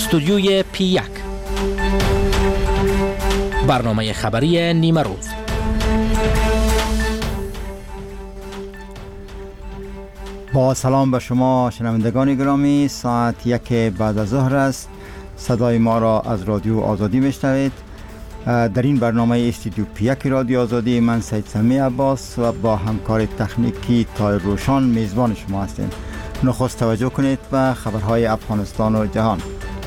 استودیوی P1 برنامه خبری نیمه روز. با سلام به شما شنوندگان گرامی، ساعت 1 بعد از ظهر است. صدای ما را از رادیو آزادی میشنوید. در این برنامه استودیو P1 رادیو آزادی من سید سمی عباس و با همکار تکنیکی تایر روشان میزبان شما هستیم. نخست توجه کنید به خبرهای افغانستان و جهان.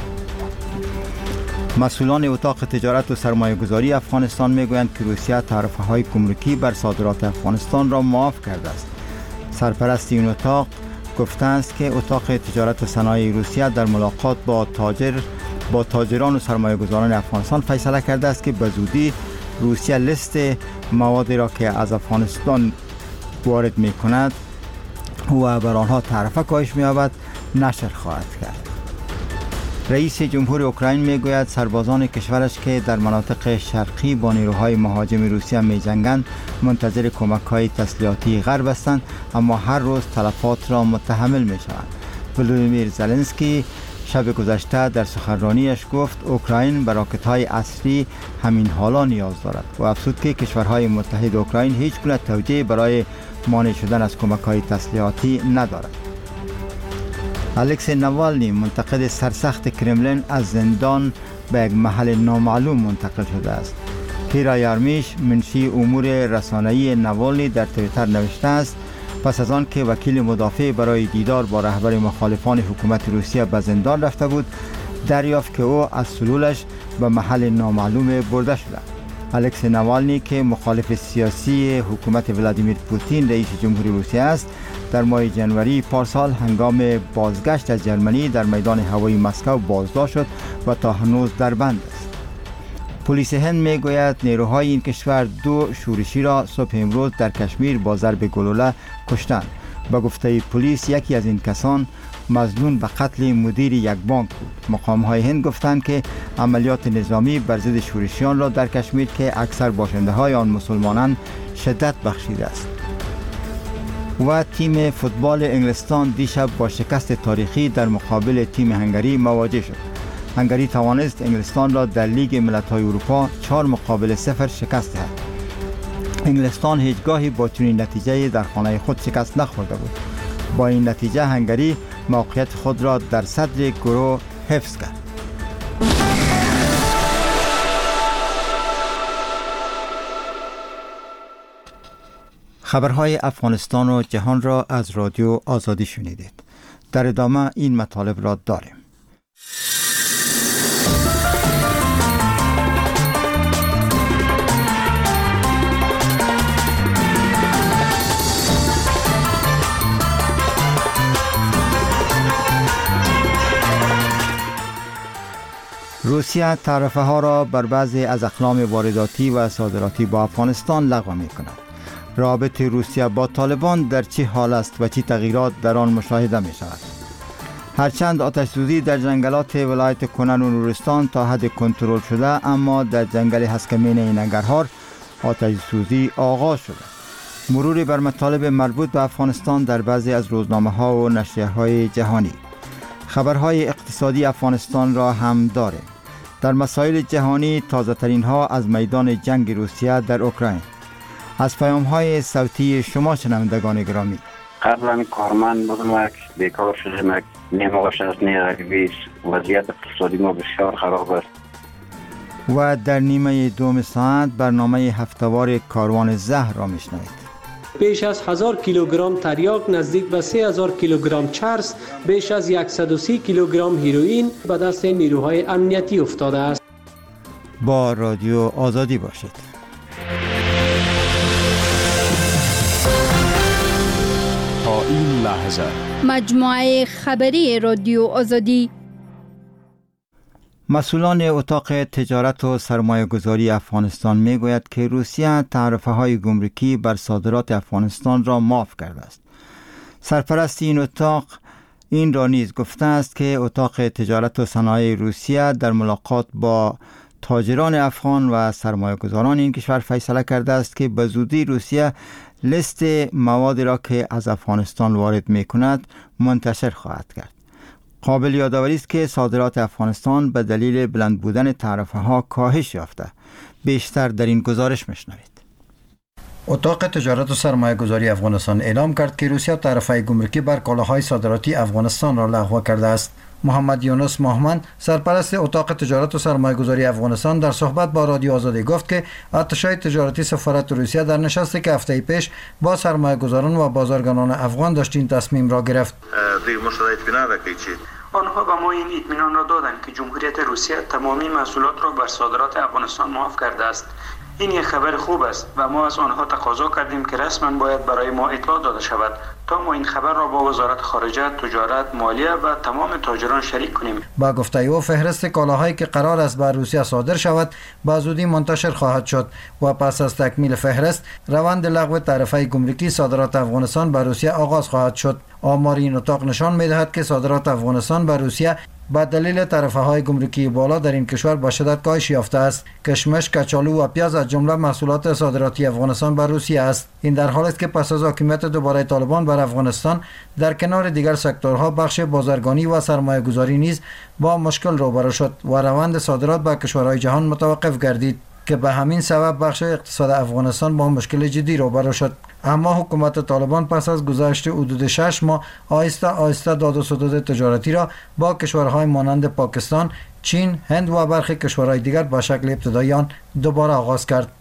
مسئولان اتاق تجارت و سرمایه گذاری افغانستان میگویند که روسیه تعرفه های گمرکی بر صادرات افغانستان را معاف کرده است. سرپرست این اتاق گفته است که اتاق تجارت و صنایع روسیه در ملاقات با تاجران و سرمایه گذاران افغانستان فیصله کرده است که به زودی روسیه لیست موادی را که از افغانستان وارد می کند و بر آنها تعرفه کاهش می یابد نشر خواهد کرد. رئیس جمهور اوکراین می گوید سربازان کشورش که در مناطق شرقی با نیروهای مهاجم روسیه می جنگند منتظر کمک های تسلیحاتی غرب هستند، اما هر روز تلفات را متحمل می شوند. ولودیمیر زلنسکی شب گذشته در سخنرانیش گفت اوکراین به راکت های عصری همین حالا نیاز دارد و افزود که کشورهای متحد اوکراین هیچ گونه توجیه برای مانع شدن از کمک های تسلیحاتی ندارد. الکسی نوالنی منتقد سرسخت کرملین از زندان به یک محل نامعلوم منتقل شده است. کیرا یارمیش منشی امور رسانه‌ای نوالنی در توییتر نوشته است پس از آن که وکیل مدافع برای دیدار با رهبر مخالفان حکومت روسیه به زندان رفته بود، دریافت که او از سلولش به محل نامعلوم برده شده. الکسی نوالنی که مخالف سیاسی حکومت ولادیمیر پوتین رئیس جمهوری روسیه است، در ماه جنوری پارسال هنگام بازگشت از جرمنی در میدان هوایی مسکو بازداشت شد و تا هنوز در بند است. پلیس هند میگوید نیروهای این کشور 2 شورشی را صبح امروز در کشمیر با ضرب گلوله کشتند. به گفته پلیس یکی از این کسان مظنون به قتل مدیر یک بانک بود. مقام‌های هند گفتند که عملیات نظامی بر ضد شورشیان را در کشمیر که اکثر باشنده‌های آن مسلمانان شدت بخشیده است. و تیم فوتبال انگلستان دیشب با شکست تاریخی در مقابل تیم هنگری مواجه شد. هنگری توانست انگلستان را در لیگ ملت‌های اروپا 4-0 شکست دهد. انگلستان هیچگاهی با چنین نتیجه‌ای در خانه خود شکست نخورده بود. با این نتیجه هنگری موقعیت خود را در صدر گروه حفظ کرد. خبرهای افغانستان و جهان را از رادیو آزادی شنیدید. در ادامه این مطالب را داریم. روسیه تعرفه ها را بر بعضی از اقلام وارداتی و صادراتی با افغانستان لغو می کند. رابطه روسیه با طالبان در چه حال است و چه تغییرات در آن مشاهده می شود؟ هرچند آتش سوزی در جنگلات ولایت کنن و نورستان تا حد کنترل شده، اما در جنگل هسکمین ننگرهار آتش سوزی آغاز شده. مرور بر مطالب مربوط به افغانستان در بعضی از روزنامه ها و نشریه های جهانی. خبرهای اقتصادی افغانستان را هم داریم. در مسائل جهانی تازه ترین ها از میدان جنگ روسیه در اوکراین. از پیام های صوتی شما شنوندگان گرامی. قبلا کارمند بودم، بیکار شدم، نمی‌باشد از نیرویش. وضعیت اقتصادی ما بسیار خراب است. و در نیمه دوم ساعت برنامه هفته‌وار کاروان زهر را میشنوید. بیش از 1000 کیلوگرم تریاک، نزدیک به 3000 کیلوگرم چرس، بیش از 130 کیلوگرم هیروئین به دست نیروهای امنیتی افتاده است. با رادیو آزادی باشید. تا این لحظه مجموعه خبری رادیو آزادی. مسئولان اتاق تجارت و سرمایه گذاری افغانستان می گوید که روسیه تعرفه های گمرکی بر صادرات افغانستان را معاف کرده است. سرپرست این اتاق این را نیز گفته است که اتاق تجارت و صنایع روسیه در ملاقات با تاجران افغان و سرمایه گذاران این کشور فیصله کرده است که به زودی روسیه لیست موادی را که از افغانستان وارد می کند منتشر خواهد کرد. قابل یادآوری است که صادرات افغانستان به دلیل بلند بودن تعرفه ها کاهش یافته. بیشتر در این گزارش میشنوید. اتاق تجارت و سرمایه گذاری افغانستان اعلام کرد که روسیه تعرفه گمرکی بر کالاهای صادراتی افغانستان را لغو کرده است. محمد یونس مهمند، سرپرست اتاق تجارت و سرمایه گذاری افغانستان، در صحبت با رادیو آزادی گفت که اتشای تجارتی سفارت روسیه در نشستی که هفته پیش با سرمایه گذاران و بازرگانان افغان داشت این تصمیم را گرفت. آنها به ما این اطمینان را دادند که جمهوریت روسیه تمامی محصولات را بر صادرات افغانستان معاف کرده است. این یک خبر خوب است و ما از آنها تقاضا کردیم که رسما باید برای ما اطلاع داده شود تا ما این خبر را با وزارت خارجه، تجارت، مالیه و تمام تاجران شریک کنیم. با گفته او فهرست کالاهایی که قرار است بر روسیه صادر شود به زودی منتشر خواهد شد و پس از تکمیل فهرست روند لغو تعرفه گمرکی صادرات افغانستان به روسیه آغاز خواهد شد. آمار این اتاق نشان می‌دهد که صادرات افغانستان به روسیه با دلیل تعرفه های گمرکی بالا در این کشور با شدت کاهش یافته است. کشمش، کچالو و پیاز از جمله محصولات صادراتی افغانستان بر روسیه است. این در حالی است که پس از حاکمیت دوباره طالبان بر افغانستان در کنار دیگر سکتورها بخش بازرگانی و سرمایه گذاری نیز با مشکل روبرو شد و روند صادرات به کشورهای جهان متوقف گردید که به همین سبب بخش اقتصاد افغانستان با مشکل جدی روبرو شد. اما حکومت طالبان پس از گذشت حدود 6 ماه آهسته داد و ستد تجارتی را با کشورهای مانند پاکستان، چین، هند و برخی کشورهای دیگر به شکل ابتدایی آن دوباره آغاز کرد.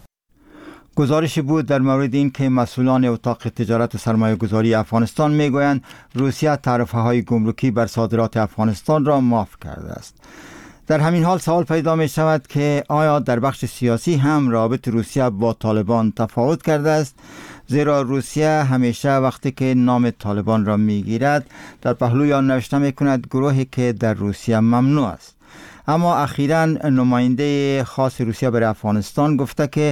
گزارشی بود در مورد این که مسئولان اتاق تجارت و سرمایه گذاری افغانستان میگویند روسیه تعرفه های گمرکی بر صادرات افغانستان را معاف کرده است. در همین حال سوال پیدا می شود که آیا در بخش سیاسی هم رابط روسیه با طالبان تفاوت کرده است؟ زیرا روسیه همیشه وقتی که نام طالبان را می گیرد در پهلوی آن نوشته می کند گروهی که در روسیه ممنوع است. اما اخیراً نماینده خاص روسیه برای افغانستان گفته که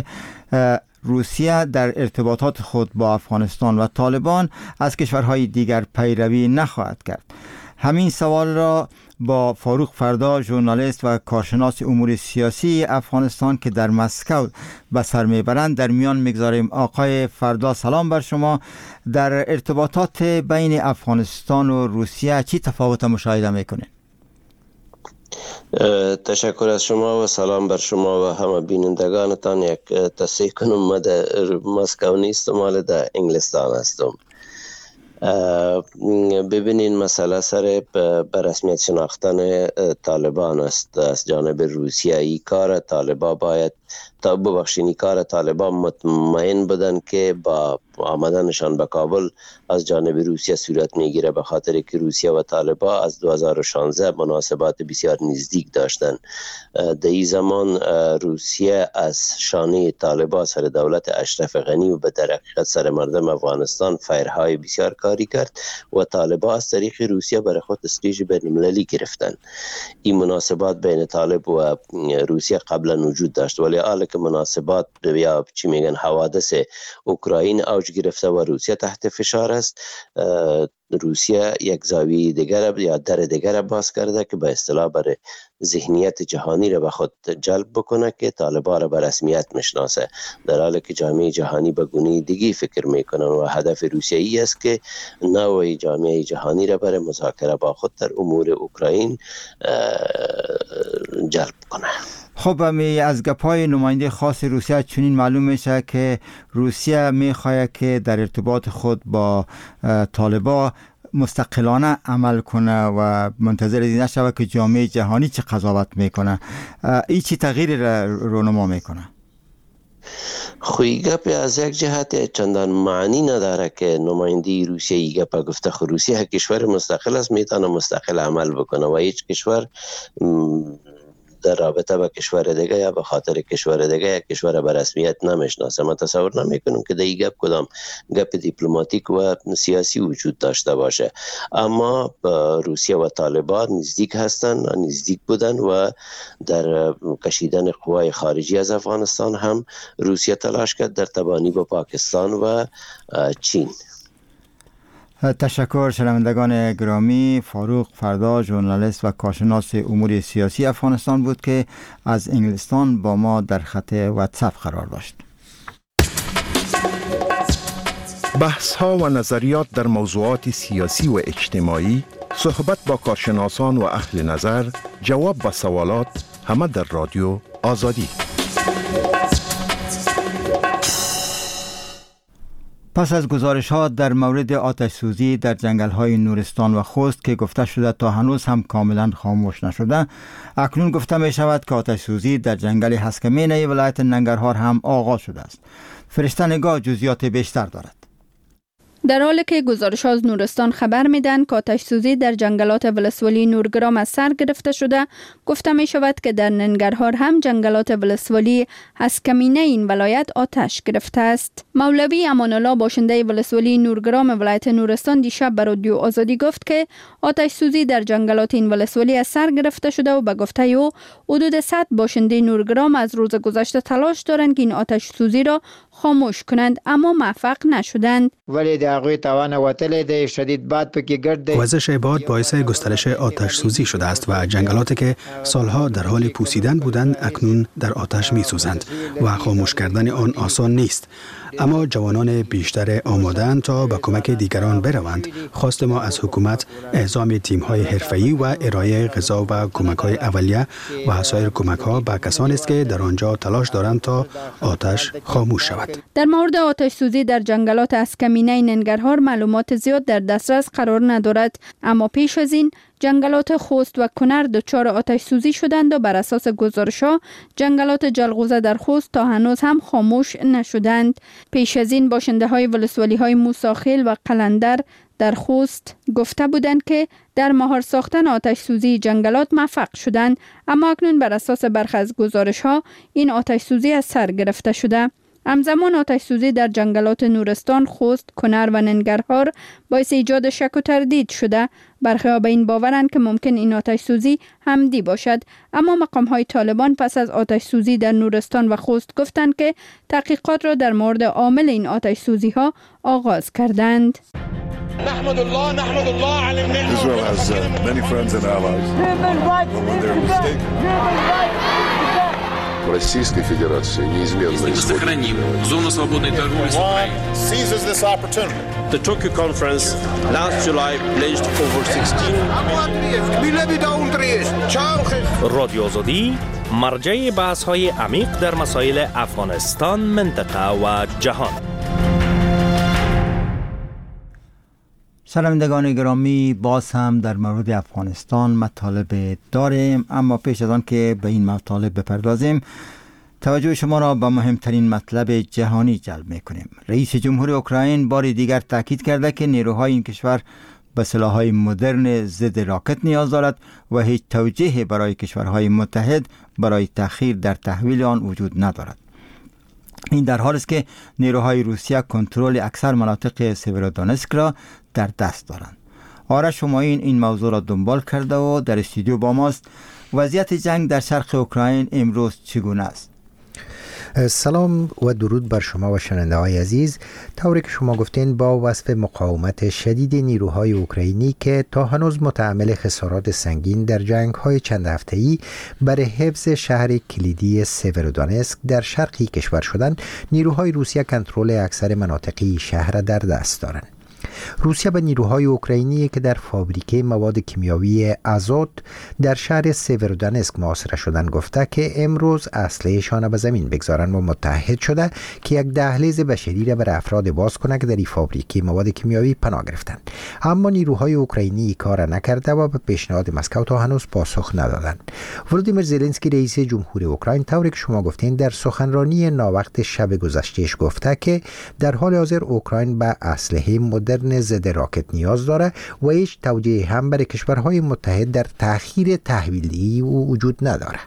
روسیه در ارتباطات خود با افغانستان و طالبان از کشورهای دیگر پیروی نخواهد کرد. همین سوال را با فاروق فردا، ژورنالیست و کارشناس امور سیاسی افغانستان که در مسکو به سر میبرند در میان میگذاریم. آقای فردا سلام بر شما. در ارتباطات بین افغانستان و روسیه چی تفاوت مشاهده میکنید؟ تشکر از شما و سلام بر شما و همه بینندگانتان. یک تصحیح کنم، ما در مسکو نیستم، مال در انگلستان هستم. ببینین مسئله سر به رسمیت شناختن طالبان است از جانب روسیه. این کار طالبان باید ببخشین کار طالبان مطمئن بودن که با آمدنشان به کابل از جانب روسیه صورت میگیره، به خاطر که روسیه و طالبان از 2016 مناسبات بسیار نزدیک داشتن. در این زمان روسیه از شانه طالبان سر دولت اشرف غنی و به در حقیقت سر مردم افغانستان فیرهای بسیار کاری کرد و طالبان از طریق روسیه برای خود استیج بین‌المللی گرفتن. این مناسبات بین طالب و روسیه قبلا وجود داشت، ولی حالا که مناسبات یا چی میگن حوادث اوکراین اوج گرفته و روسیه تحت فشار است، روسیه یک زاویه دیگر یا در دیگر باز کرده که به اصطلاح برای ذهنیت جهانی را به خود جلب بکنه که طالبان را به رسمیت میشناسه، در حالی که جامعه جهانی به گونه دیگه فکر میکنن و هدف روسیه ای است که نوع جامعه جهانی را برای مذاکره با خود در امور اوکراین جلب کنه. خب از گپای نماینده خاص روسیه چنین معلوم میشه که روسیه میخواهد که در ارتباط خود با طالبان مستقلانه عمل کنه و منتظر این نشود که جامعه جهانی چه قضاوت میکنه. این چی تغییر رونما میکنه؟ خوی گپ از یک جهت چندان معنی نداره که نماینده روسیه ای گپ گفته. روسیه کشور مستقل است، میتونه مستقل عمل بکنه و هیچ کشور در رابطه با کشور دیگه یا به خاطر کشور دیگه یا کشور به رسمیت نمیشناسه. من تصور نمیکنم که در این گپ کدام گپ دیپلماتیک و سیاسی وجود داشته باشه. اما روسیه و طالبان نزدیک هستن، نزدیک بودن و در کشیدن قوای خارجی از افغانستان هم روسیه تلاش کرد در تبانی با پاکستان و چین. تشکر. شنوندگان گرامی، فاروق فردا، ژورنالیست و کارشناس امور سیاسی افغانستان بود که از انگلستان با ما در خط واتساپ قرار داشت. بحث ها و نظریات در موضوعات سیاسی و اجتماعی، صحبت با کارشناسان و اهل نظر، جواب به سوالات، همه در رادیو آزادی. پس از گزارش‌ها در مورد آتش سوزی در جنگل‌های نورستان و خوست که گفته شده تا هنوز هم کاملا خاموش نشده، اکنون گفته می شود که آتش سوزی در جنگل هسکمینه ولایت ننگرهار هم آغاز شده است. فرشته نگاه جزئیات بیشتر دارد. در حالی که گزارش از نورستان خبر میدن که آتش سوزی در جنگلات ولسوالی نورگرام از سر گرفته شده، گفته می شود که در ننگرهار هم جنگلات ولسوالی هسکمینه این ولایت آتش گرفته است. مولوی امان الله باشنده ولسوالی نورگرام ولایت نورستان دیشب به رادیو آزادی گفت که آتش سوزی در جنگلات این ولسوالی از سر گرفته شده و به گفته او حدود 100 باشنده نورگرام از روز گذشته تلاش دارند که این آتش سوزی را خاموش کنند، اما موفق نشدند. ولی در هغوی توان وتلی دی، شدید باد پکې ګرد دی. وزش باد باعث گسترش آتش سوزی شده است و جنگلاتی که سالها در حال پوسیدن بودند اکنون در آتش می سوزند و خاموش کردن آن آسان نیست. اما جوانان بیشتر آماده‌اند تا به کمک دیگران بروند. خواست ما از حکومت اعزام تیم‌های حرفه‌ای و ارائه غذا و کمک‌های اولیه و سایر کمک‌ها به کسانی است که در آنجا تلاش دارند تا آتش خاموش شود. در مورد آتش سوزی در جنگلات هسکمینه ننگرهار معلومات زیاد در دسترس قرار ندارد، اما پیش از این جنگلات خوست و کنر دچار آتش سوزی شدند و بر اساس گزارش‌ها جنگلات جلغوزه در خوست تا هنوز هم خاموش نشدند. پیش از این باشنده‌های ولسوالی‌های موساخیل و قلندر در خوست گفته بودند که در مهار ساختن آتش سوزی جنگلات موفق شدند، اما اکنون بر اساس برخی از گزارش‌ها این آتش سوزی از سر گرفته شده. همزمان آتش سوزی در جنگلات نورستان، خوست، کنر و ننگرهار باعث ایجاد شک و تردید شده. برخی‌ها به این باورند که ممکن این آتش سوزی حمدی باشد، اما مقام‌های طالبان پس از آتش سوزی در نورستان و خوست گفتند که تحقیقات را در مورد عامل این آتش سوزی‌ها آغاز کردند. نحمد الله على النعمة. Israel has many friends and allies. When they're mistaken. Российской Федерации неизменно сохраним зону свободной торговли с Украиной. Seizes this opportunity. The Tokyo conference last July pledged over 16 رادیو آزادی مرجع بحث‌های عمیق در مسائل افغانستان، منطقه و جهان. شنوندگان گرامی، باز هم در مورد افغانستان مطالب داریم، اما پیش از آن که به این مطالب بپردازیم توجه شما را به مهمترین مطلب جهانی جلب می‌کنیم. رئیس جمهور اوکراین بار دیگر تاکید کرده که نیروهای این کشور به سلاح‌های مدرن ضد راکت نیاز دارد و هیچ توجیهی برای کشورهای متحد برای تأخیر در تحویل آن وجود ندارد. این در حالی است که نیروهای روسیه کنترل اکثر مناطق سیورودونسک را در دست دارند. آرش همایون این موضوع را دنبال کرده و در استودیو با ماست. وضعیت جنگ در شرق اوکراین امروز چگونه است؟ سلام و درود بر شما و شنونده های عزیز. طوری که شما گفتین، با وصف مقاومت شدید نیروهای اوکراینی که تا هنوز متحمل خسارات سنگین در جنگ های چند هفته‌ای برای حفظ شهر کلیدی سیورودونسک در شرقی کشور شدند، نیروهای روسیه کنترل اکثر مناطقی شهر در دست دارند. روسیه به نیروهای اوکراینی که در فابریکه مواد کیمیاوی آزوت در شهر سیورودونسک محاصره شدند گفته که امروز اسلحه‌شان به زمین بگذارند و متحد شده که یک دهلیز بشری را برای افراد باز کنند که در این فابریکه مواد کیمیاوی پناه گرفتند. اما نیروهای اوکراینی کار نکرده و به پیشنهاد مسکو تا هنوز پاسخ ندادند. ولودیمیر زلنسکی رئیس جمهور اوکراین طوری که شما گفتین در سخنرانی ناوقت شب گذشتهش گفته که در حال حاضر اوکراین به اسلحه مدرن ضد راکت نیاز داره و هیچ توجیه هم برای کشورهای متحد در تأخیر تحویلی وجود نداره.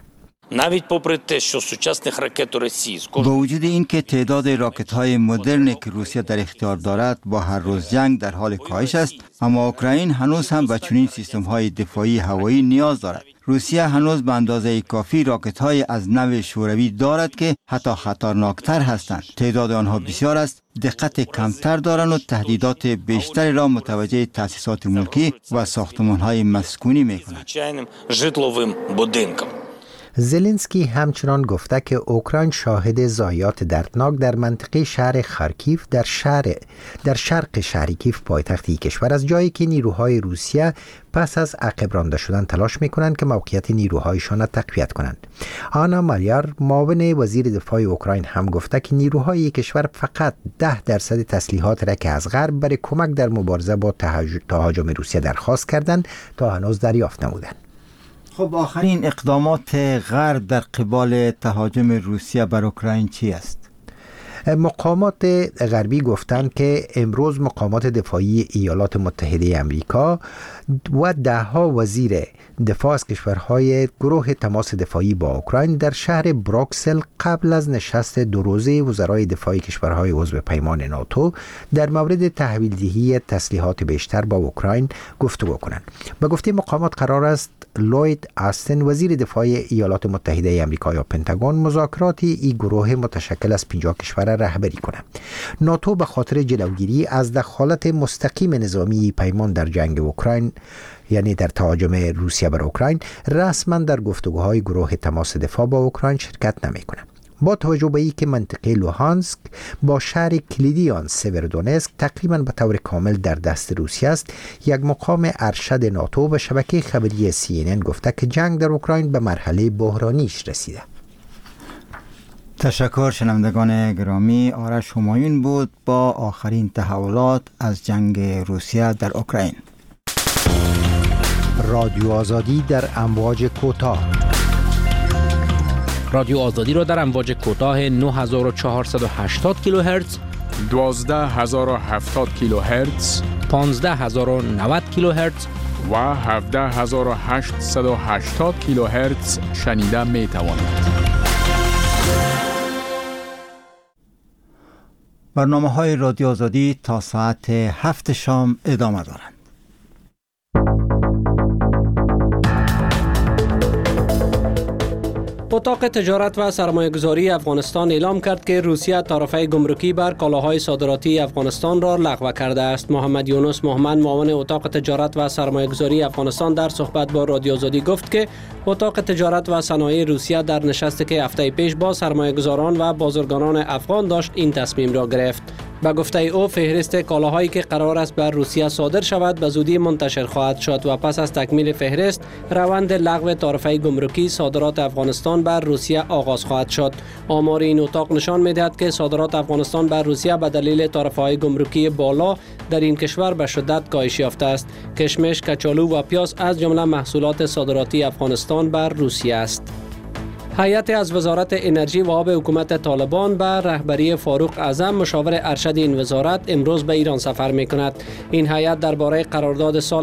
با وجود این که تعداد راکت‌های مدرن که روسیه در اختیار دارد با هر روز جنگ در حال کاهش است، اما اوکراین هنوز هم به چنین سیستم‌های دفاعی هوایی نیاز دارد. روسیه هنوز به اندازه کافی راکت‌های از نوع شوروی دارد که حتی خطرناکتر هستند. تعداد آنها بسیار است، دقت کمتر دارند و تهدیدات بیشتری را متوجه تأسیسات ملکی و ساختمان‌های مسکونی می‌کنند. زلنسکی همچنان گفته که اوکراین شاهد ضایعات دردناک در منطقه شهر خارکیف در شرق شهر کیف پایتخت کشور از جایی که نیروهای روسیه پس از عقب رانده شدن تلاش میکنند که موقعیت نیروهایشان را تقویت کنند. آنا مالیار معاون وزیر دفاع اوکراین هم گفته که نیروهای کشور فقط 10% تسلیحات را که از غرب برای کمک در مبارزه با تهاجم روسیه درخواست کردند تا هنوز دریافت نمودند. خب آخرین اقدامات غرب در قبال تهاجم روسیه بر اوکراین چی است؟ مقامات غربی گفتند که امروز مقامات دفاعی ایالات متحده آمریکا و 10 وزیر دفاع از کشورهای گروه تماس دفاعی با اوکراین در شهر بروکسل قبل از نشست 2 روزه وزرای دفاع کشورهای عضو پیمان ناتو در مورد تحویل دهی تسلیحات بیشتر با اوکراین گفتگو کنند. به گفته مقامات قرار است لوید آستن وزیر دفاع ایالات متحده آمریکا یا پنتاگون مذاکرات این گروه متشکل از 50 کشور رهبری کند. ناتو به خاطر جلوگیری از دخالت مستقیم نظامی پیمان در جنگ اوکراین یعنی در تهاجم روسیه بر اوکراین رسما در گفتگوهای گروه تماس دفاع با اوکراین شرکت نمی‌کند. با توجه به اینکه منطقه لوهانسک با شهر کلیدی آن سیورودونسک تقریبا به طور کامل در دست روسیه است، یک مقام ارشد ناتو به شبکه خبری CNN گفته که جنگ در اوکراین به مرحله بحرانیش رسیده. تشکر شنوندگان گرامی. آرش همایون بود با آخرین تحولات از جنگ روسیه در اوکراین. رادیو آزادی در امواج کوتاه. رادیو آزادی را در امواج کوتاه 9480 کیلوهرتز، 12070 کیلوهرتز، 15090 کیلوهرتز و 17880 کیلوهرتز شنیده می توانید. برنامه‌های رادیو آزادی تا ساعت 7 شام ادامه دارند. اتاق تجارت و سرمایه‌گذاری افغانستان اعلام کرد که روسیه تعرفه گمرکی بر کالاهای صادراتی افغانستان را لغو کرده است. محمد یونس محمد معاون اتاق تجارت و سرمایه‌گذاری افغانستان در صحبت با رادیو آزادی گفت که اتاق تجارت و صنایع روسیه در نشستی که هفته پیش با سرمایه‌گذاران و بازرگانان افغان داشت این تصمیم را گرفت. به گفته او فهرست کالاهایی که قرار است بر روسیه صادر شود به زودی منتشر خواهد شد و پس از تکمیل فهرست روند لغو تعرفه گمرکی صادرات افغانستان بر روسیه آغاز خواهد شد. آمار این اتاق نشان می‌دهد که صادرات افغانستان بر روسیه به دلیل تعرفه‌های گمرکی بالا در این کشور به شدت کاهش یافته است. کشمش، کچالو و پیاز از جمله محصولات صادراتی افغانستان بر روسیه است. هیئت از وزارت انرژی و آب حکومت طالبان به رهبری فاروق اعظم مشاور ارشد این وزارت امروز به ایران سفر می‌کند. این هیئت درباره قرارداد سال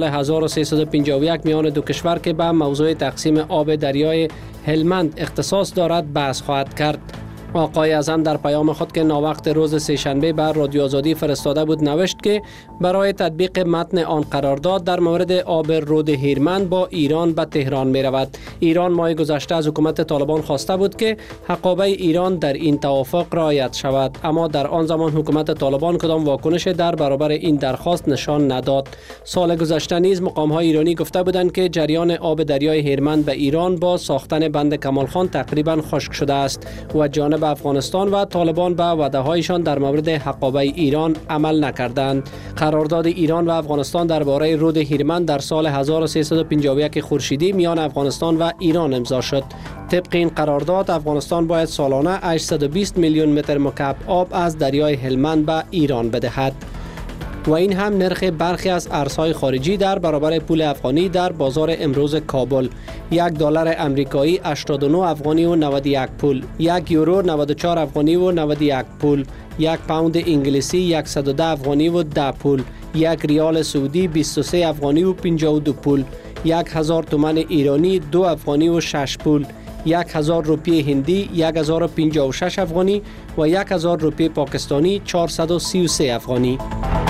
1351 میان دو کشور که به موضوع تقسیم آب دریای هلمند اختصاص دارد بحث خواهد کرد. آقای اعظم در پیام خود که ناوقت روز سه‌شنبه بر رادیو آزادی فرستاده بود نوشت که برای تطبیق متن آن قرارداد در مورد آب رود هیرمند با ایران به تهران می رود. ایران ماه گذشته از حکومت طالبان خواسته بود که حقابه ایران در این توافق رعایت شود، اما در آن زمان حکومت طالبان کدام واکنش در برابر این درخواست نشان نداد. سال گذشته نیز مقام‌های ایرانی گفته بودند که جریان آب دریای هیرمند به ایران با ساختن بند کمالخان تقریبا خشک شده است و جانب افغانستان و طالبان به وعده‌هایشان در مورد حقابه ایران عمل نکردند. قرارداد ایران و افغانستان درباره رود هیرمند در سال 1351 خورشیدی میان افغانستان و ایران امضا شد. طبق این قرارداد افغانستان باید سالانه 820 میلیون متر مکعب آب از دریای هلمند به ایران بدهد و این هم نرخ برخی از ارزهای خارجی در برابر پول افغانی در بازار امروز کابل. $1 امریکایی 89 افغانی و 91 پول، 1 یورو 94 افغانی و 91 پول، 1 پوند انگلیسی 110 افغانی و 10 پول، 1 ریال سعودی 23 افغانی و 52 پول، 1000 تومان ایرانی 2 افغانی و 6 پول، 1000 روپیه هندی 1056 افغانی و 1000 روپیه پاکستانی 433 افغانی.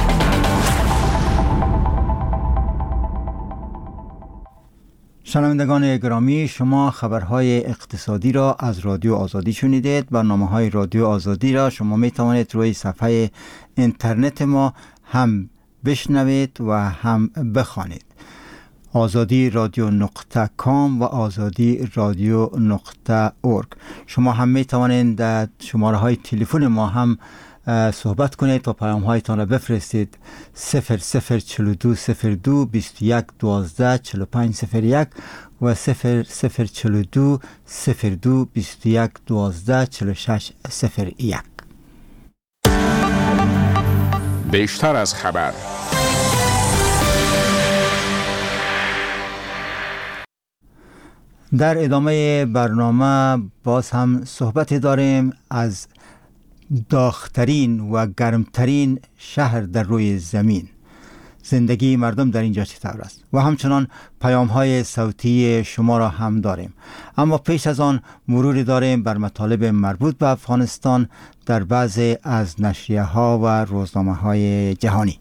شنوندگان گرامی، شما خبرهای اقتصادی را از رادیو آزادی شنیدید. برنامه‌های رادیو آزادی را شما می توانید روی صفحه اینترنت ما هم بشنوید و هم بخوانید. آزادی رادیو نقطه کام و آزادی رادیو نقطه ارگ. شما هم می توانید در شماره های تلفن ما هم صحبت کنید و پیام هایتان را بفرستید. 0042 02 21 12 45 01 و 0042 02 21 12 46 01. بیشتر از خبر. در ادامه برنامه باز هم صحبت داریم از داغ‌ترین و گرمترین شهر در روی زمین. زندگی مردم در اینجا چطور است؟ و همچنان پیام های صوتی شما را هم داریم. اما پیش از آن مروری داریم بر مطالب مربوط به افغانستان در بعضی از نشریه ها و روزنامه های جهانی.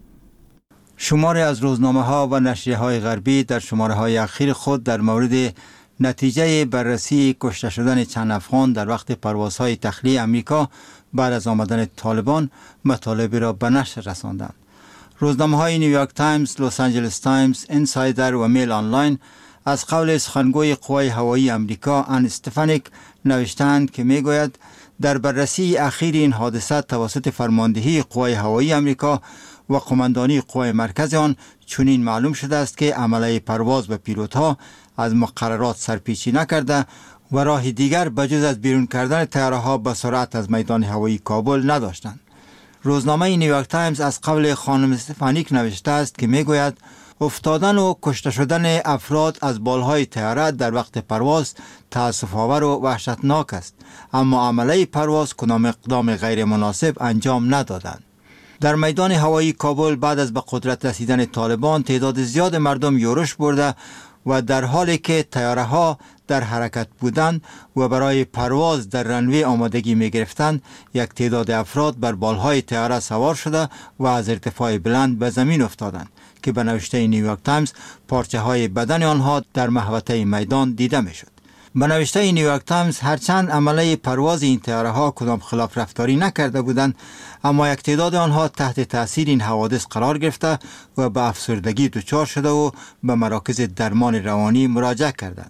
شماری از روزنامه ها و نشریه های غربی در شماره های اخیر خود در مورد نتیجه بررسی کشته شدن چند افغان در وقت پروازهای تخلیه امریکا بعد از آمدن طالبان مطالبی را به نشر رساندند. روزنامه های نیویورک تایمز، لس آنجلس تایمز، اینسایدر و میل آنلاین از قول سخنگوی قوای هوایی امریکا ان استفانیک نوشتند که میگوید در بررسی اخیر این حادثه توسط فرماندهی قوای هوایی امریکا و قماندانی قوای مرکز آن چنین معلوم شده است که عمله پرواز به پیلوت‌ها از مقررات سرپیچی نکرده و راه دیگر بجز از بیرون کردن طیاره‌ها با سرعت از میدان هوایی کابل نداشتند. روزنامه نیویورک تایمز از قول خانم استفانیک نوشته است که میگوید افتادن و کشته شدن افراد از بالهای طیاره در وقت پرواز تأسف‌آور و وحشتناک است، اما عمله پرواز کدام اقدام غیر مناسب انجام ندادند. در میدان هوایی کابل بعد از به قدرت رسیدن طالبان تعداد زیاد مردم یورش برده و در حالی که طیاره‌ها در حرکت بودند و برای پرواز در رنوی آمادگی می گرفتند، یک تعداد افراد بر بالهای طیاره سوار شده و از ارتفاع بلند به زمین افتادند که به نوشته نیویورک تایمز پارچه های بدن آنها در محوطه میدان دیده می شد. به نوشته نیویورک تایمز هرچند عمله پرواز این طیاره‌ها کدام خلاف رفتاری نکرده بودند، اما یک تعداد آنها تحت تاثیر این حوادث قرار گرفته و به افسردگی دچار شده و به مراکز درمان روانی مراجعه کردند.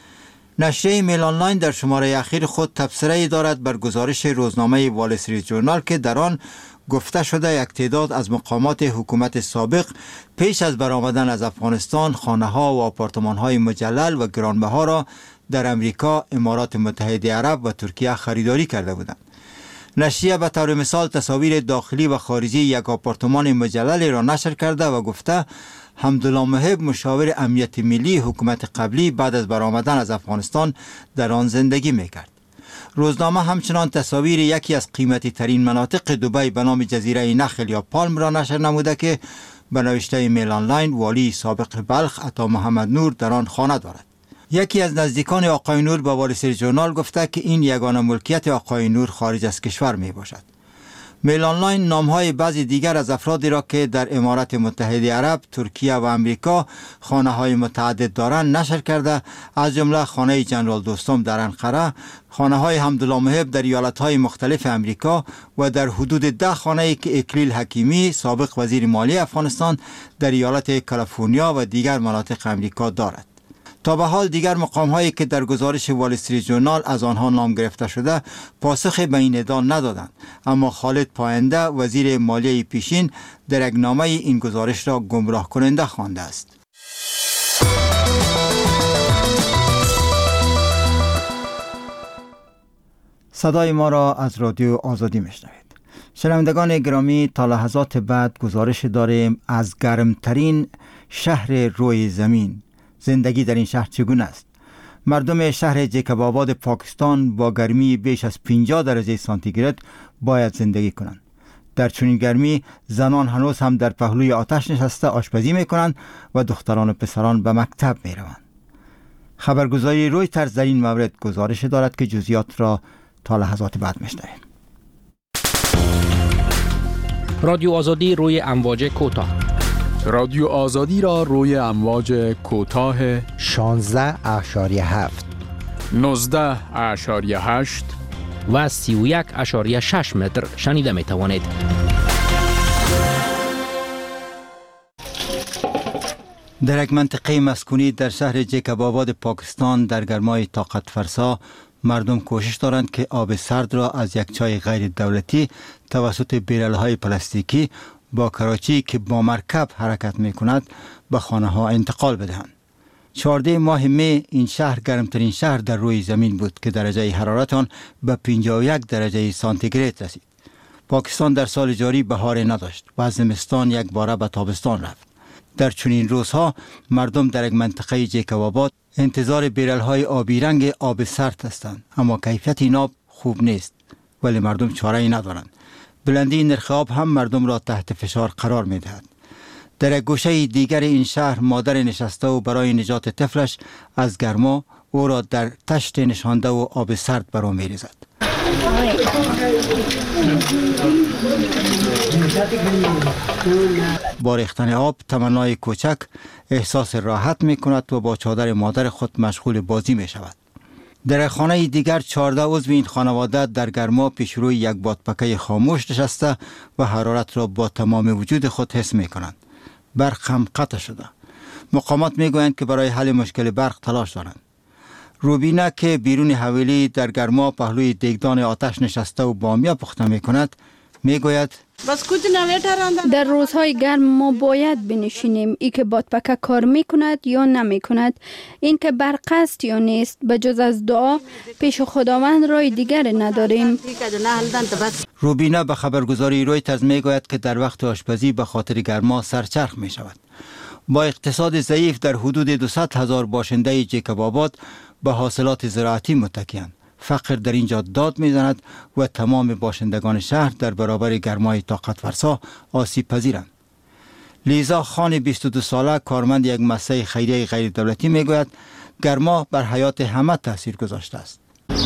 نشریه میل آنلاین در شماره اخیر خود تبصره‌ای دارد بر گزارش روزنامه وال استریت ژورنال که در آن گفته شده یک تعداد از مقامات حکومت سابق پیش از برآمدن از افغانستان خانه‌ها و آپارتمان‌های مجلل و گرانبها را در امریکا، امارات متحده عرب و ترکیه خریداری کرده بودند. نشریه به طور مثال تصاویر داخلی و خارجی یک آپارتمان مجلل را نشر کرده و گفته حمدالله محب مشاور امنیت ملی حکومت قبلی بعد از برآمدن از افغانستان در آن زندگی میکرد. روزنامه همچنان تصاویر یکی از قیمتی ترین مناطق دبی به نام جزیره نخل یا پالم را نشر نموده که به نوشته میل آنلاین والی سابق بلخ عطا محمد نور در آن خانه دارد. یکی از نزدیکان آقای نور به وال استریت ژورنال گفته که این یگانه ملکیت آقای نور خارج از کشور می باشد. میل آنلاین نامهای بعضی دیگر از افرادی را که در امارات متحده عرب، ترکیه و امریکا خانه های متعدد دارند نشر کرده، از جمله خانه جنرال دوستم در انقره، خانه های حمدالله محب در ایالت های مختلف امریکا و در حدود 10 خانه که اکلیل حکیمی سابق وزیر مالی افغانستان در ایالت کالیفرنیا و دیگر مناطق امریکا دارد. تا به حال دیگر مقام هایی که در گزارش وال استریت ژورنال از آنها نام گرفته شده پاسخ به این ادعا ندادند، اما خالد پاینده وزیر مالیه پیشین در یک نامه این گزارش را گمراه کننده خوانده است. صدای ما را از رادیو آزادی میشنوید. شنوندگان گرامی، تا لحظات بعد گزارش داریم از گرمترین شهر روی زمین. زندگی در این شهر چگونه است؟ مردم شهر جیکب آباد پاکستان با گرمی بیش از 50 درجه سانتیگراد باید زندگی کنند. در چنین گرمی زنان هنوز هم در پهلوی آتش نشسته آشپزی میکنند و دختران و پسران به مکتب میروند. خبرگزاری رویترز در این مورد گزارش دارد که جزئیات را تا لحظات بعد میشنویم. رادیو آزادی روی امواج کوتاه. رادیو آزادی را روی امواج کوتاه 16.7 19.8 و 31.6 متر شنیده می توانید. در یک منطقه مسکونی در شهر جیکب آباد پاکستان در گرمای طاقت فرسا مردم کوشش دارند که آب سرد را از یک چای غیر دولتی توسط بیرل‌های پلاستیکی با کراچی که با مرکب حرکت می کند به خانه ها انتقال بدهند. 14 ماه می این شهر گرمترین شهر در روی زمین بود که درجه حرارت آن به 51 درجه سانتیگراد رسید. پاکستان در سال جاری بهار نداشت و از زمستان یک باره به تابستان رفت. در چنین روزها مردم در یک منطقه جیکب آباد انتظار بیرل‌های آبی رنگ آب سرد هستند، اما کیفیت این آب خوب نیست ولی مردم چاره‌ای ندارند. بلندی نرخ آب هم مردم را تحت فشار قرار می دهد. در یک گوشه دیگر این شهر مادر نشسته و برای نجات طفلش از گرما او را در تشت نشانده و آب سرد برو می ریزد. با ریختن آب تمنای کوچک احساس راحت می کند و با چادر مادر خود مشغول بازی می شود. در خانه دیگر 14 عضو این خانواده در گرما پیش روی یک بادپکه خاموش نشسته و حرارت را با تمام وجود خود حس می کنند. برق هم قطع شده. مقامات می گویند که برای حل مشکل برق تلاش دارند. روبینا که بیرون حویلی در گرما پهلوی دیگدان آتش نشسته و بامیه پخته می کند می گوید در روزهای گرم ما باید بنشینیم ای که بادپکه کار می کند یا نمی کند، این که برق است یا نیست، به جز از دعا پیش خداوند رای دیگر نداریم. روبینا به خبرگزاری رویترز می گوید که در وقت آشپزی به خاطر گرما سرچرخ می شود. با اقتصاد ضعیف در حدود 200,000 باشنده جیکب آباد به حاصلات زراعتی متکی‌اند. فقر در اینجا داد میزند و تمام باشندگان شهر در برابر گرمای طاقت فرسا آسیب پذیرند. لیزا خان 22 ساله کارمند یک مؤسسه خیریه غیر دولتی میگوید گرما بر حیات همه تاثیر گذاشته است.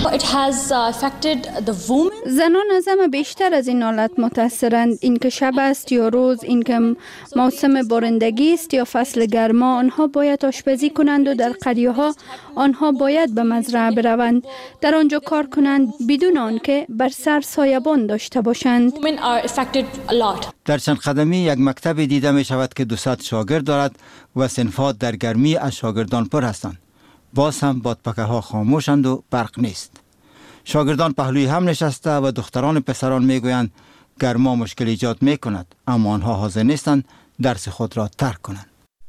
زنان از همه بیشتر از این حالت متاثرند. این که شب است یا روز، این که موسم بارندگی است یا فصل گرما، آنها باید آشپزی کنند و در قریه ها آنها باید به مزرعه بروند، در آنجا کار کنند بدون آنکه بر سر سایبان داشته باشند. در چند قدمی یک مکتب دیده می شود که 200 شاگرد دارد و صنفات در گرمی از شاگردان پر هستند. باز هم بادپکه ها خاموشند و برق نیست. شاگردان پهلوی هم نشسته و دختران پسران میگویند گرما مشکل ایجاد می کند، اما آنها حاضر نیستند درس خود را ترک کنند.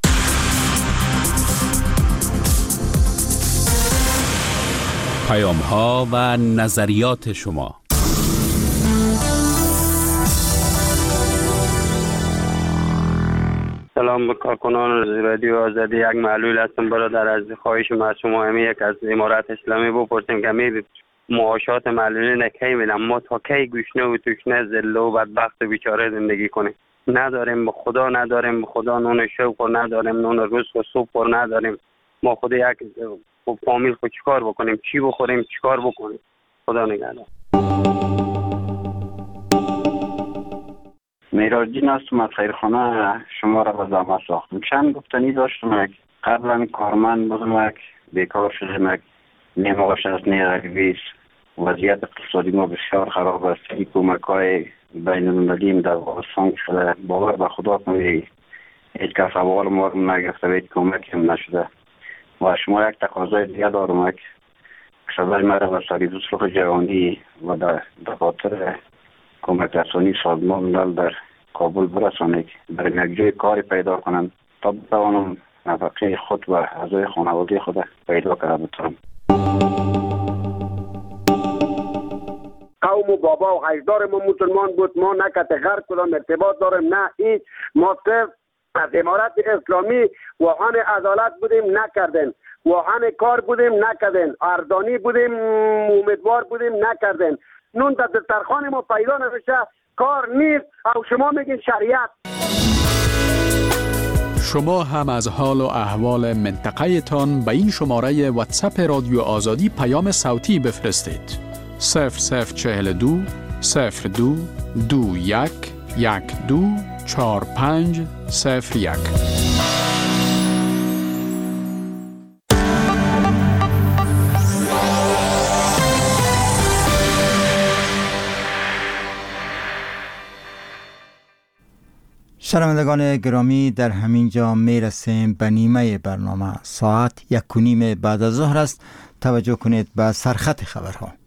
پیام ها و نظریات شما. سلام به کارکنان رادیو آزادی. یک معلول هستم برادر، از خواهش ما از شما یک از امارات اسلامی بپرسیم که می معاشات معلولین کی میدم؟ ما تا کی گوشنه و توشنه ذله و بدبخت و بیچاره زندگی کنیم؟ نداریم، به خدا نداریم، به خدا نون شب و نداریم، نون روز و صبح و نداریم. ما خود یک فامیل خود چیکار بکنیم؟ چی بخوریم؟ چیکار بکنیم؟ خدا نگهدار. میراجین هستم از خیرخانه شما را به زحمت ساختم. چند گفتنی داشتم. قبلا کارمند بودم، بیکار شدم، نمی‌باشد از نیرویس. وضعیت اقتصادی ما بسیار خراب است. این کمک‌های بین‌المللی در افغانستان شده. باور به خدا کنید هیچ کس اول ما رو نگرفته و هیچ کمکی هم نشده. و شما یک تقاضای دیگه دارم که صدای مرا به سریع صلح جهانی و در دفاتر کمک رسانی سازمان ملل در کابل برسانید، برای یک جای کاری پیدا کنم تا بتوانم نفقه خود و اعضای خانواده خود پیدا کرده بتونم. قوم و بابا و اجدار ما مسلمان بود، ما نه کتغر کدام ارتباط داریم نه هیچ. ما صرف از امارت اسلامی واهن عدالت بودیم نکردن، واهن کار بودیم نکردن، اردانی بودیم امیدوار بودیم نکردن. نون در دسترخوان ما پیدا نمیشه، کار نیست او شما میگین شریعت. شما هم از حال و احوال منطقه تان به این شماره واتساپ رادیو آزادی پیام صوتی بفرستید. 0042 02 21 12 45 01. شنوندگان گرامی، در همین جا می رسیم به نیمه برنامه. ساعت 1:30 بعد از ظهر است. توجه کنید به سرخط خبرها.